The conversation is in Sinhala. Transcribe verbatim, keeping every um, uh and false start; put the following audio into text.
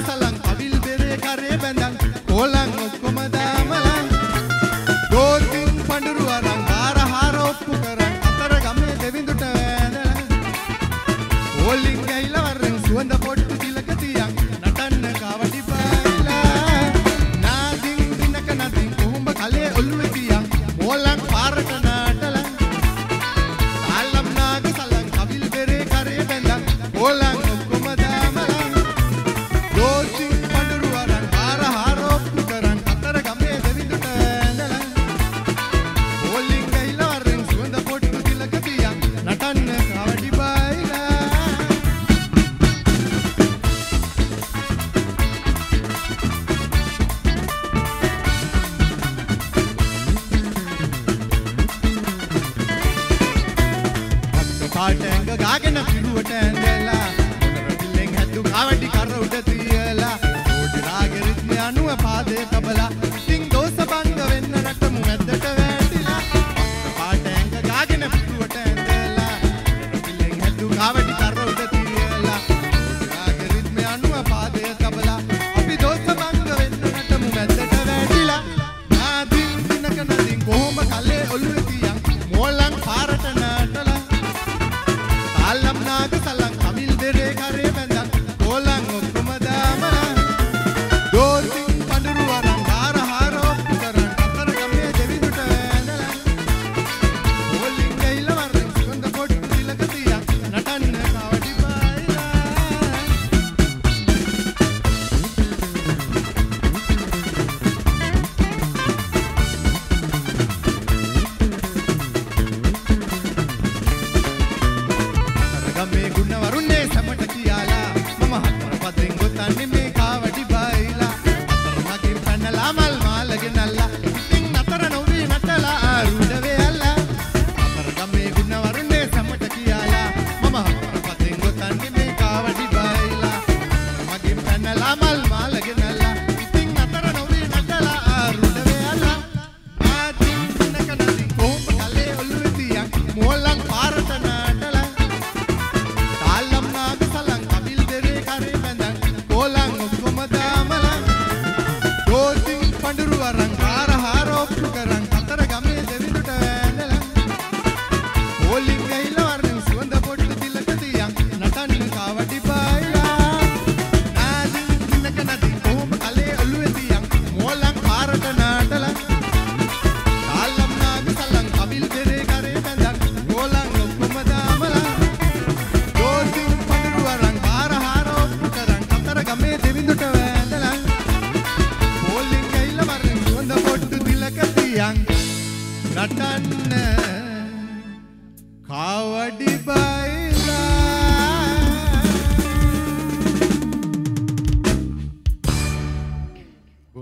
සලන් අවිල් බෙරේ කරේ බැඳන් කොලන් ඔක්කොම දාමලන් දෝතින් පඳුරු අරන් ආරහාර ඔප්පු කරන් අතර ගමේ දෙවිඳුට වැඳලා ඕලින් ගයිලා වරෙන් සුවඳ පොට්ටු තිලක තියන් නටන්න කවඩි බයිලා නාදින් දිනක නදින් කොහොඹ කලේ ඔල්ලුවේ තියන් ඕලන් පාරට නාටලා තාලම් නාග සලන් අවිල් බෙරේ කරේ බැඳන් කොලන් ඔක්කොම දාමලන් දෝතින් පඳුරු අරන් ආරහාර ඔප්පු කරන් අතර ගමේ දෙවිඳුට වැඳලා ඕලින් ගයිලා වරෙන් සුවඳ පොට්ටු තිලක තියන් නටන්න කවඩි බයිලා පාටැංග ගාගෙන පිරුවට ඇඳලා මොනරටිල්ලෙන් හැදු කවඩි කර උඩ තියලා ඕඩි රාගෙ රිද්මේ අනුව පාදේ තබලා ඉතින් දෝස බංග වෙන්න රටමු මැද්දට වැටිලා පාටැංග ගාගෙන පිරුවට ඇඳලා මොනරටිල්ලෙන් හැදු කවඩි කර උඩ තියලා ඕඩි රාගෙ රිද්මේ අනුව පාදේ තබලා අපි දෝස බංග වෙන්න රටමු මැද්දට වැටිලා නාදින් දිනක නදින් කොහොම කලේ ඔළුවේ තියන් මෝලන් පාරට නාටලා තාලම් නාග සලන් අවිල් බෙරේ කරේ බැඳන් කොලන් ඔක්කොම දාමලන් දෝතින් පඳුරු අරන් ආරහාර ඔප්පු කරන් අතර ගමේ දෙවිඳුට වැඳලා ඕලින් ගයිලා වරෙන් සුවඳ පොට්ටු තිලක තියන් නටන්න කවඩි බයිලා ගමේ ගුණ වරුන්නේ සමට කියලා මම හතර පදෙන් ගොතන්නේ මේ කාවඩි බයිලා අතර මගින් පැනලා මල් මාලගෙන අල්ලා ඉතින් අතර නොවී නටලා ආරුඩ වෙයලා අතර ගමේ ගුණ වරුන්නේ සමට කියලා මම හතර පදෙන් ගොතන්නේ මේ කාවඩි බයිලා අතර මගින් පැනලා මල් මාලගෙන අල්ලා ඉතින් අතර නොවී නටලා ආරුඩ වෙයලා ආදින් දිනක නදින් කොහොම කලේ ඔළුවේ තියන් මෝලන් පාරට නාටලා තාලම් නාග සලන් අවිල් බෙරේ කරේ බැඳන් කොලන් ඔක්කොම දාමලන් දෝතින් පඳුරු අරන් ආරහාර ඔප්පු කරන් අතර ගමේ දෙවිඳුට වැඳලා ඕලින් ගයිලා වරෙන් සුවඳ පොට්ටු තිලක තියන් නටන්න කවඩි බයිලා නාදින් දිනක නදින් කොහොම කලේ ඔළුවේ තියන් මෝලන් පාරට නාටලා තාලම් නාග සලන් අවිල් බෙරේ කරේ බැඳන් කොලන් ඔක්කොම දාමලන් දෝතින් පඳුරු අරන් ආරහාර ඔප්පු කරන් අතර ගමේ දෙවිඳුට වැඳලා ඕලින් ගයිලා වරෙන් සුවඳ පොට්ටු තිලක තියන් නටන්න කවඩි බයි